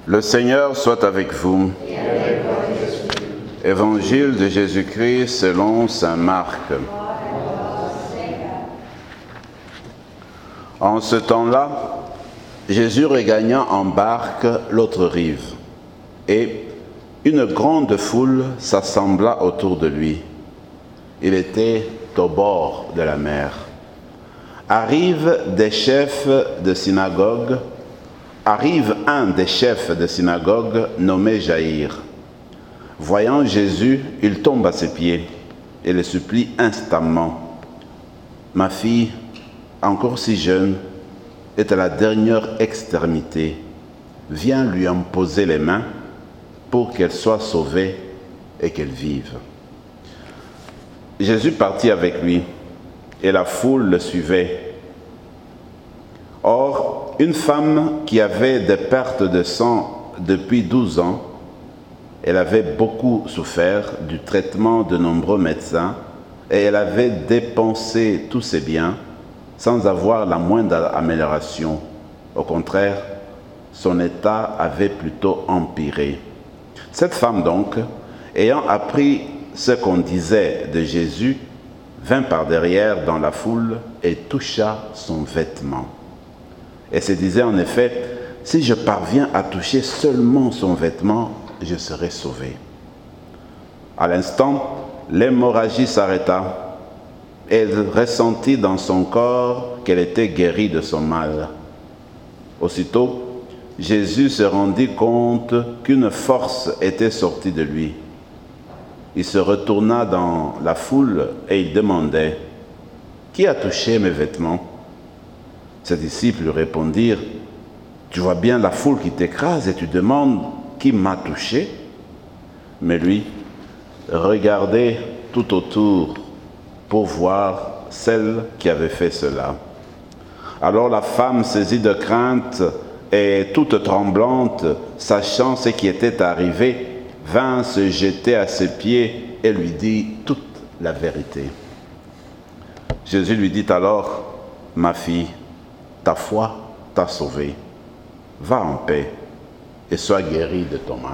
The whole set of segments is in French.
Le Seigneur soit avec vous. Évangile de Jésus-Christ selon saint Marc. En ce temps-là, Jésus regagna en barque l'autre rive, et une grande foule s'assembla autour de lui. Il était au bord de la mer. Arrive un des chefs de synagogue nommé Jaïr. Voyant Jésus, il tombe à ses pieds et le supplie instamment. Ma fille, encore si jeune, est à la dernière extrémité. Viens lui imposer les mains pour qu'elle soit sauvée et qu'elle vive. Jésus partit avec lui et la foule le suivait. Or, une femme qui avait des pertes de sang depuis 12 ans, elle avait beaucoup souffert du traitement de nombreux médecins et elle avait dépensé tous ses biens sans avoir la moindre amélioration. Au contraire, son état avait plutôt empiré. Cette femme donc, ayant appris ce qu'on disait de Jésus, vint par derrière dans la foule et toucha son vêtement. Elle se disait en effet, si je parviens à toucher seulement son vêtement, je serai sauvée. À l'instant, l'hémorragie s'arrêta et elle ressentit dans son corps qu'elle était guérie de son mal. Aussitôt, Jésus se rendit compte qu'une force était sortie de lui. Il se retourna dans la foule et il demandait « Qui a touché mes vêtements ?» Ses disciples lui répondirent « Tu vois bien la foule qui t'écrase et tu demandes « Qui m'a touché ?» Mais lui regardait tout autour pour voir celle qui avait fait cela. Alors la femme, saisie de crainte et toute tremblante, sachant ce qui était arrivé, vint se jeter à ses pieds et lui dit toute la vérité. Jésus lui dit alors, « Ma fille, ta foi t'a sauvée. Va en paix et sois guérie de ton mal. »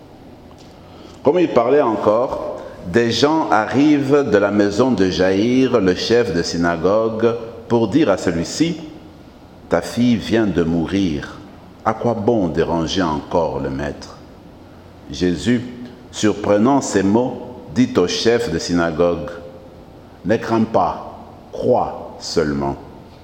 Comme il parlait encore, des gens arrivent de la maison de Jaïr, le chef de synagogue, pour dire à celui-ci, « Ta fille vient de mourir. À quoi bon déranger encore le maître ?» Jésus, surprenant ces mots, dit au chef de synagogue, « Ne crains pas, crois seulement. »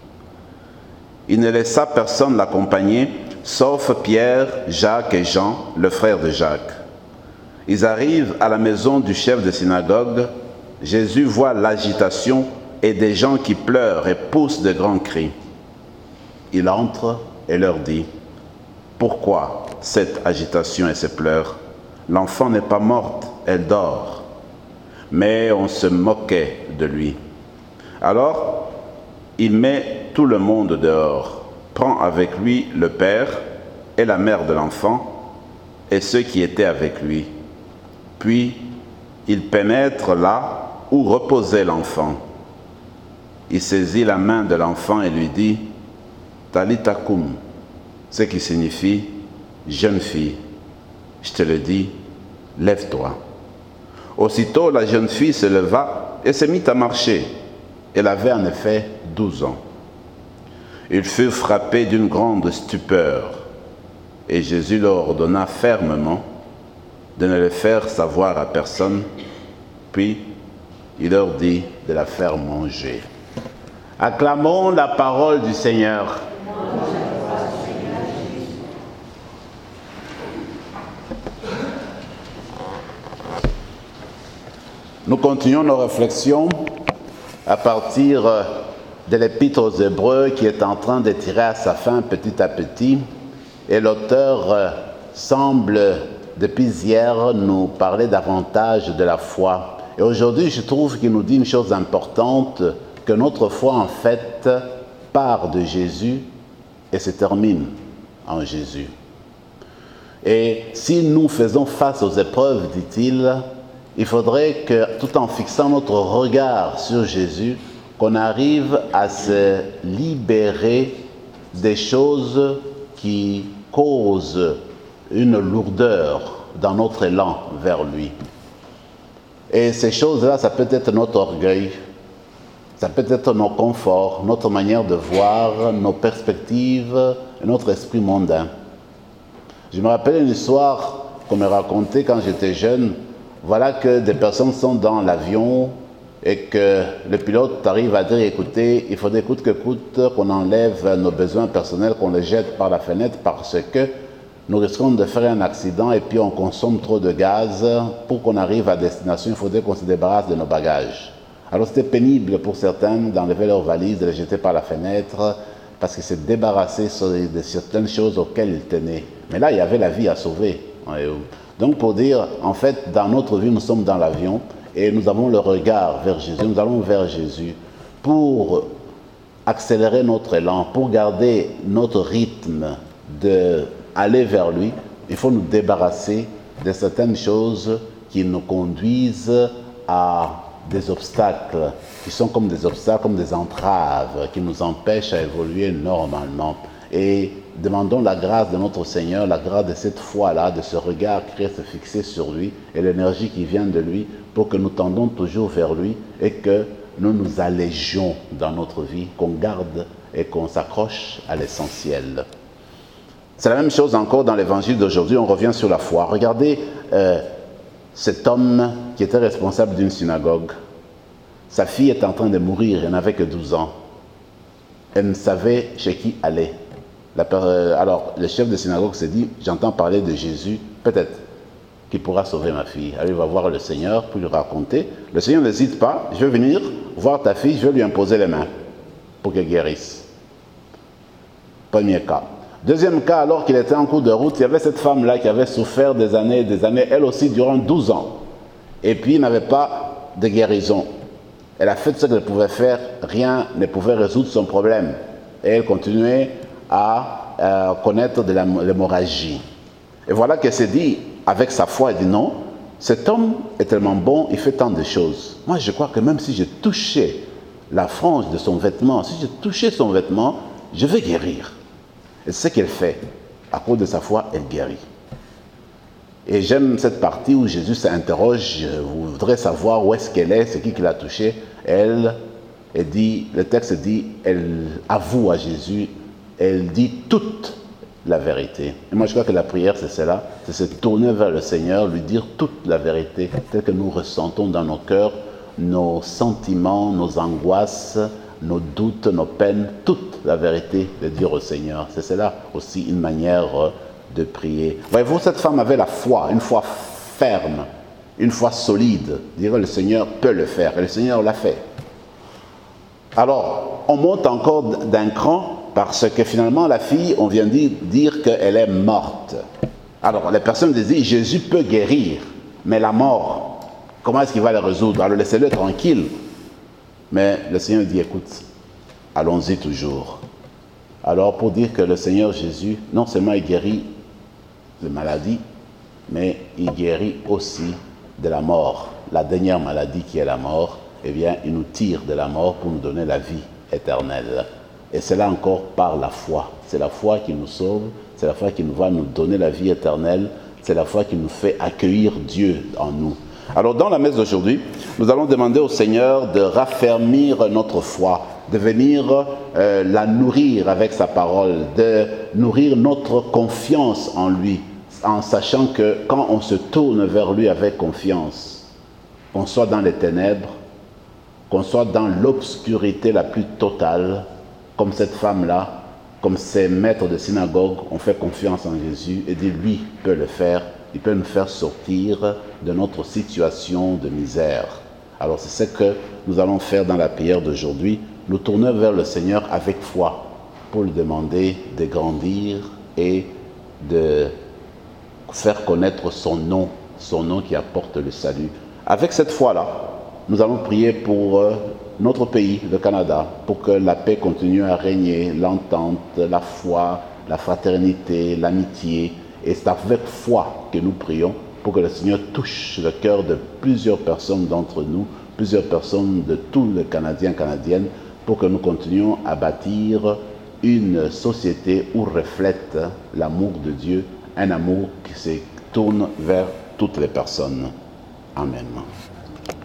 Il ne laissa personne l'accompagner, sauf Pierre, Jacques et Jean, le frère de Jacques. Ils arrivent à la maison du chef de synagogue. Jésus voit l'agitation et des gens qui pleurent et poussent de grands cris. Il entre et leur dit, « Pourquoi cette agitation et ces pleurs ? L'enfant n'est pas morte, elle dort. » Mais on se moquait de lui. Alors, il met tout le monde dehors, prend avec lui le père et la mère de l'enfant et ceux qui étaient avec lui. Puis, il pénètre là où reposait l'enfant. Il saisit la main de l'enfant et lui dit, « Talita koum », ce qui signifie « Jeune fille, je te le dis, lève-toi ». Aussitôt, la jeune fille se leva et se mit à marcher. Elle avait en effet 12 ans. Ils furent frappés d'une grande stupeur et Jésus leur ordonna fermement de ne le faire savoir à personne, puis il leur dit de la faire manger. Acclamons la parole du Seigneur. Nous continuons nos réflexions à partir de l'Épître aux Hébreux qui est en train de tirer à sa fin petit à petit. Et l'auteur semble, depuis hier, nous parler davantage de la foi. Et aujourd'hui, je trouve qu'il nous dit une chose importante, que notre foi, en fait, part de Jésus et se termine en Jésus. Et si nous faisons face aux épreuves, dit-il, il faudrait que, tout en fixant notre regard sur Jésus, qu'on arrive à se libérer des choses qui causent une lourdeur dans notre élan vers lui. Et ces choses-là, ça peut être notre orgueil, ça peut être nos conforts, notre manière de voir, nos perspectives, notre esprit mondain. Je me rappelle une histoire qu'on me racontait quand j'étais jeune. Voilà que des personnes sont dans l'avion et que le pilote arrive à dire, écoutez, il faudrait coûte que coûte qu'on enlève nos besoins personnels, qu'on les jette par la fenêtre parce que nous risquons de faire un accident et puis on consomme trop de gaz. Pour qu'on arrive à destination, il faudrait qu'on se débarrasse de nos bagages. Alors c'était pénible pour certains d'enlever leurs valises, de les jeter par la fenêtre parce qu'ils se débarrassaient de certaines choses auxquelles ils tenaient. Mais là, il y avait la vie à sauver. Donc pour dire, en fait, dans notre vie, nous sommes dans l'avion et nous avons le regard vers Jésus, nous allons vers Jésus pour accélérer notre élan, pour garder notre rythme d'aller vers lui. Il faut nous débarrasser de certaines choses qui nous conduisent à des obstacles, qui sont comme des obstacles, comme des entraves, qui nous empêchent à évoluer normalement. Et demandons la grâce de notre Seigneur, la grâce de cette foi-là, de ce regard qui reste fixé sur lui et l'énergie qui vient de lui pour que nous tendons toujours vers lui et que nous nous allégions dans notre vie, qu'on garde et qu'on s'accroche à l'essentiel. C'est la même chose encore dans l'évangile d'aujourd'hui, on revient sur la foi. Regardez cet homme qui était responsable d'une synagogue. Sa fille était en train de mourir, elle n'avait que 12 ans. Elle ne savait chez qui aller. Alors, le chef de synagogue s'est dit, j'entends parler de Jésus, peut-être qu'il pourra sauver ma fille. Alors, il va voir le Seigneur pour lui raconter. Le Seigneur n'hésite pas, je vais venir voir ta fille, je vais lui imposer les mains pour qu'elle guérisse. Premier cas. Deuxième cas, alors qu'il était en cours de route, il y avait cette femme-là qui avait souffert des années, elle aussi durant 12 ans. Et puis, il n'avait pas de guérison. Elle a fait ce qu'elle pouvait faire, rien ne pouvait résoudre son problème. Et elle continuait à connaître de l'hémorragie. Et voilà qu'elle s'est dit, avec sa foi, elle dit non, cet homme est tellement bon, il fait tant de choses. Moi, je crois que même si je touchais la frange de son vêtement, si je touchais son vêtement, je vais guérir. Et c'est ce qu'elle fait. À cause de sa foi, elle guérit. Et j'aime cette partie où Jésus s'interroge, vous voudrez savoir où est-ce qu'elle est, c'est qui l'a touchée. Elle dit, le texte dit, elle avoue à Jésus, elle dit toute la vérité. Et moi je crois que la prière c'est cela, c'est se tourner vers le Seigneur, lui dire toute la vérité, telle que nous ressentons dans nos cœurs, nos sentiments, nos angoisses, nos doutes, nos peines, toute la vérité de dire au Seigneur. C'est cela aussi une manière de prier. Voyez-vous, cette femme avait la foi, une foi ferme, une foi solide. Dire le Seigneur peut le faire, et le Seigneur l'a fait. Alors, on monte encore d'un cran, parce que finalement, la fille, on vient dire qu'elle est morte. Alors, les personnes disent, Jésus peut guérir, mais la mort, comment est-ce qu'il va la résoudre? Alors, laissez-le tranquille. Mais le Seigneur dit, écoute, allons-y toujours. Alors, pour dire que le Seigneur Jésus, non seulement il guérit les maladies, mais il guérit aussi de la mort. La dernière maladie qui est la mort, eh bien, il nous tire de la mort pour nous donner la vie éternelle. Et c'est là encore par la foi. C'est la foi qui nous sauve, c'est la foi qui nous va nous donner la vie éternelle, c'est la foi qui nous fait accueillir Dieu en nous. Alors dans la messe d'aujourd'hui, nous allons demander au Seigneur de raffermir notre foi, de venir la nourrir avec sa parole, de nourrir notre confiance en lui, en sachant que quand on se tourne vers lui avec confiance, qu'on soit dans les ténèbres, qu'on soit dans l'obscurité la plus totale, comme cette femme-là, comme ces maîtres de synagogue, on fait confiance en Jésus et dit, lui peut le faire, il peut nous faire sortir de notre situation de misère. Alors c'est ce que nous allons faire dans la prière d'aujourd'hui, nous tourner vers le Seigneur avec foi pour lui demander de grandir et de faire connaître son nom qui apporte le salut. Avec cette foi-là, nous allons prier pour notre pays, le Canada, pour que la paix continue à régner, l'entente, la foi, la fraternité, l'amitié. Et c'est avec foi que nous prions pour que le Seigneur touche le cœur de plusieurs personnes d'entre nous, plusieurs personnes de tous les Canadiens, Canadiennes, pour que nous continuions à bâtir une société où reflète l'amour de Dieu, un amour qui se tourne vers toutes les personnes. Amen.